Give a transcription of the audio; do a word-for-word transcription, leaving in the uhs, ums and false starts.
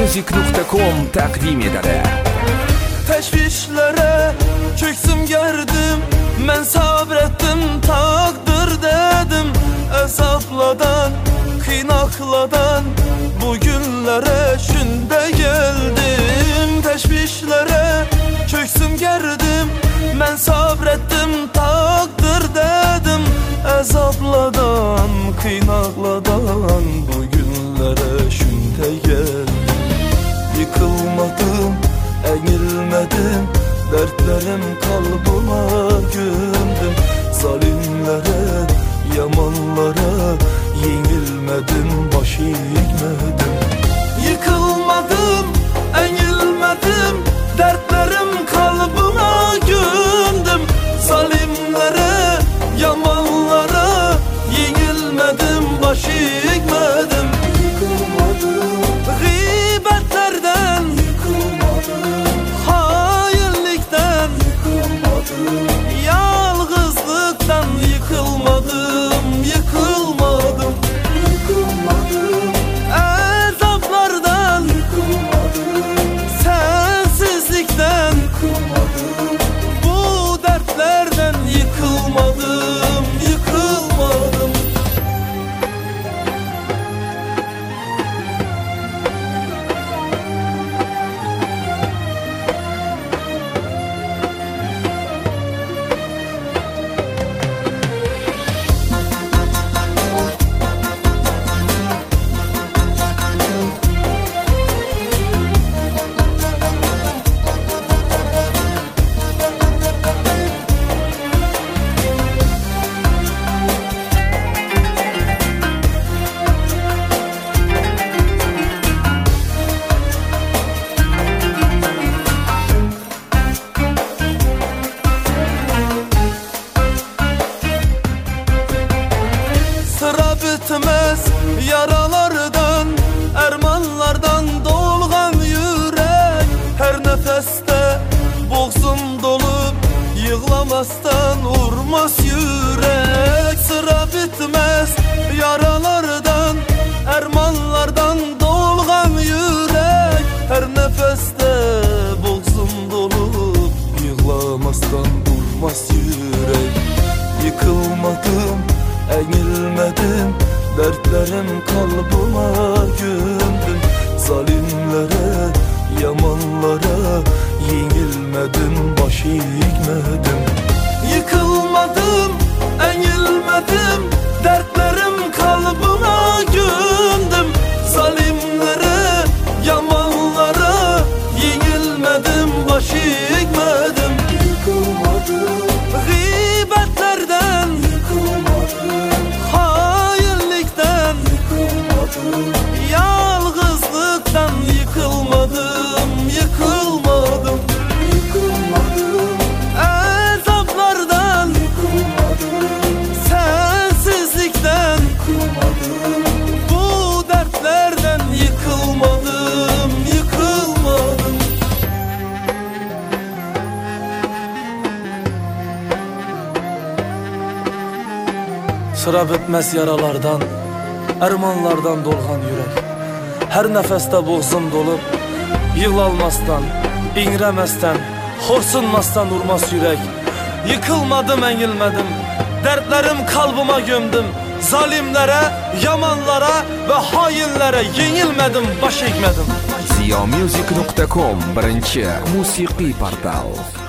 music nokta com taqdim etadi. Teşvişlere köksüm gerdim, men sabrettim, takdir dedim. Ezapladan, kıynakladan bu günlere şünde geldim. Teşvişlere köksüm gerdim, men sabrettim, takdir dedim. Ezapladan, kıynakladan bu günlere şünde geldim. Yıkılmadım, eğilmedim, dertlerim kalbıma gömdüm. Zalimlere, yamanlara yenilmedim, baş eğmedim. Yıkılmadım, eğilmedim, dertlerim kalbıma gömdüm. Zalimlere, yamanlara yenilmedim, baş eğmedim. Yıkılmadım, gıybetlerden yıkılmadım, hainlikten yıkılmadım, yalnızlıktan yıkılmadım, yıkılmadım, yıkılmadım, azaplardan yıkılmadım, sensizlikten yıkılmadım, bu dertlerden yıkılmadım, yıkılmadım. Sıra bitmez yaralardan, ermanlardan dolgan yürek. Her nefeste boğzum dolup yığlamastan urmaz yürek. Sıra bitmez yaralardan, ermanlardan dolgan yürek. Her nefeste boğzum dolup yığlamastan urmaz yürek. Yıkılmadım, eğilmedim, dertlerim kalbıma gömdüm. Zalimlere, yamanlara yenilmedim, baş eğmedim. Yıkılmadım, eğilmedim, dertlerim kalbıma gömdüm. Zalimlere, yamanlara yenilmedim, baş eğmedim. Yıkılmadım, gıybetlerden yıkılmadım, hainlikten yıkılmadım, yalnızlıktan yıkılmadım, yıkılmadım, yıkılmadım, azaplardan yıkılmadım, sensizlikten yıkılmadım, bu dertlerden yıkılmadım, yıkılmadım. Sıra bitmez yaralardan, ermanlardan dolgan yürek. Her nefeste boğzum dolup yığlalmastan, ingremesten, horsunmastan urmaz yürek. Yıkılmadım, eğilmedim, dertlerim kalbıma gömdüm. Zalimlere, yamanlara ve hainlere yenilmedim, baş eğmedim. ziyo music nokta com birinchi musiqiy portal.